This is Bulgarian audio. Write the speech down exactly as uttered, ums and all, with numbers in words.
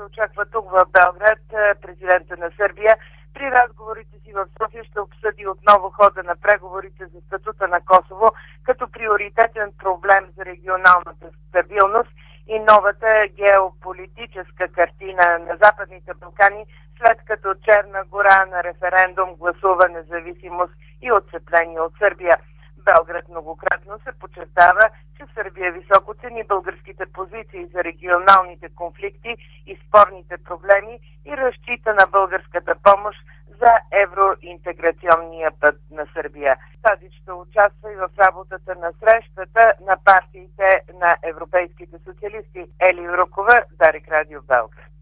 се очаква тук в Белград. Президента на Сърбия при разговорите си в София ще обсъди отново хода на преговорите за статута на Косово като приоритетен проблем за регионалната стабилност и новата геополитическа картина на Западните Балкани, след като Черна гора на референдум гласува независимост и отцепление от Сърбия. Белград многократно се подчертава, че Сърбия високо цени българските позиции за регионалните конфликти и спорните проблеми и разчита на българската помощ за евроинтеграционния път на Сърбия. Тадич ще участва и в работата на срещата на партиите на европейските социалисти. Ели Юрокова, Дарик Радио, Белград.